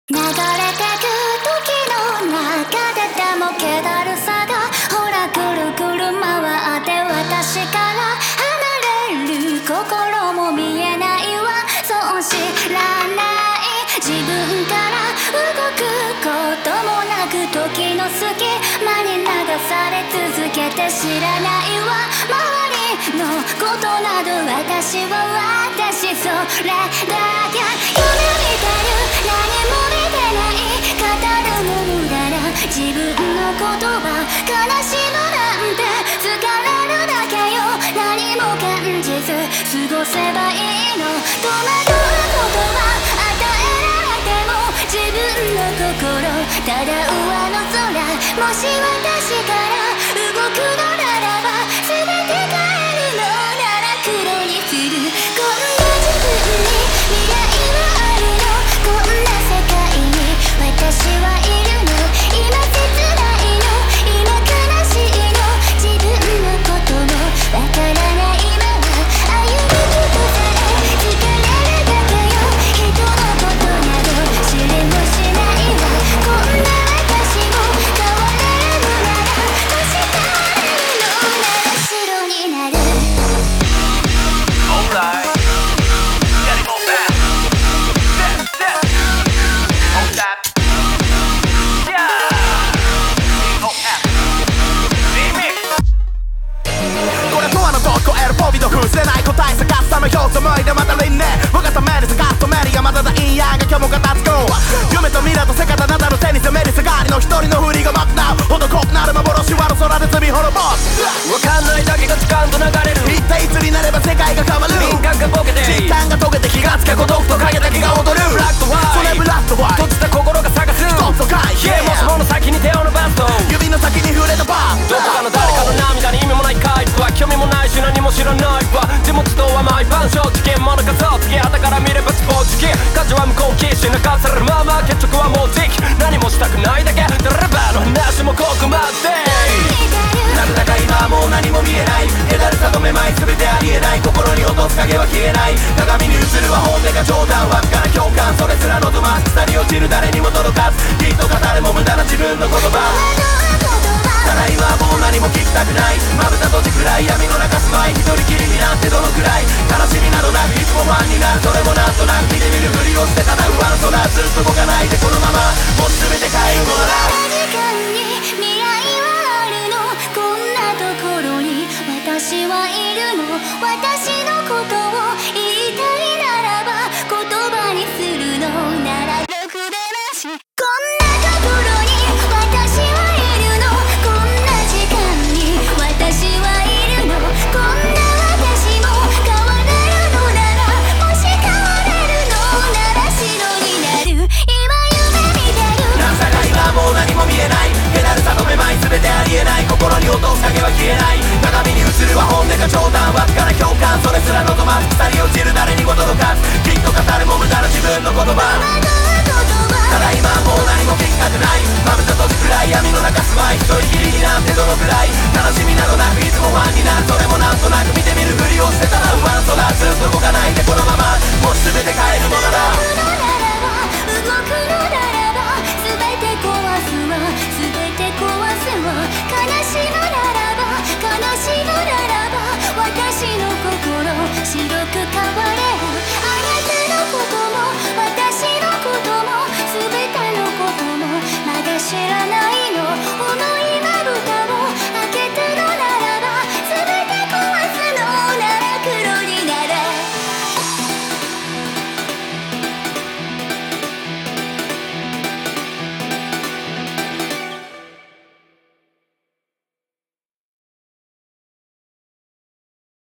流れてく時の中ででも気だるさがほらくるくる回って私から離れる心も見えないわ。そう知らない自分から動くこともなく時の隙間に流され続けて知らないわ。周りのことなど私は私それだけ夢見てる何も見てない語るものなら自分の言葉悲しむなんて疲れるだけよ。何も感じず過ごせばいいの。戸惑うことは与えられても自分の心ただ上の空。もし私から動くのならば全て変えるのなら黒にする。こんな自分に未来はあるの。こんな世界に私はいるの。今切ないの今悲しいの自分のこともわからないまま歩むことさえ疲れるだけよ。人のことなど知れもしないわ。こんな私も変われるのならもし変われるのなら白になる。 Alright, gotta go back. Step, hold that. Yeah. Remix. これとはのと聞こえるポビと崩れない答え探すため表情向いてまた輪廻僕がために探すとメリがまただいいやんが今日も片付こう。夢と未来と世界とあなたの手に攻める世界の一人の振りが待つなほど濃くなる幻はの空で罪滅ぼす。 わかんないだけが時間と流れる。 一体いつになれば世界が変わる。 輪郭がボケて実感が溶けて気がつけ孤独と影だけが踊る。 ブラックとホそワイトれブラックとホワイト閉じた心が探す一つの回避もしもの先に手を伸ばすと指の先に触れたパンどこかの誰かの涙に意味もない回復は興味もないし何も知らないわ。地元とは毎晩正直物数をつけ旗から見れば自暴自棄価値は向こう岸抜かされるまま結局はもう時期何もしたくないだけドラバーの話もここまで。 なんだか今はもう何も見えない気だるさとめまい全てありえない心に落とす影は消えない鏡に映るは本音が冗談わずかな共感それすら望まず腐り落ちる誰にも届かずきっと語るも無駄な自分の言葉。ただ今はもう何も聞きたくないまぶた閉じ暗い闇の中住まい一人きりになってどのくらい悲しみなどなくいつもファンになるそれもなんとなく見てみるふりをしてただ上の空ずっと動かないでこのままもし全て変えるのなら時間に未来はあるの。こんなところに私はいるの。私のことを言いたいならば言葉にするのならろくでなし。こんなところに私はいるの。こんな時間に私はいるの。こんな私も変われるのならもし変われるのなら白になる。今夢見てるなんだか今はもう何も見えない気だるさとめまい全てありえない心に落とす影は消えない鏡に映るは本音が冗談わずかな共感それすら望まず腐り落ちる誰にも届かずきっと語るも無駄な自分の言葉。ただ今はもう何も聞きたくないまぶた閉じ暗い闇の中住まい一人きりになってどのくらい悲しみなどなくいつもファンになるそれもなんとなく見てみるふりをしてただ不安空ずっと動かないでこのままもし全て変えるのなら動くのならば全て壊すわ全て壊すわ。悲しむならば悲しむならば私の心白く変われる。あなたのことも私のことも全てのこともまだ知らない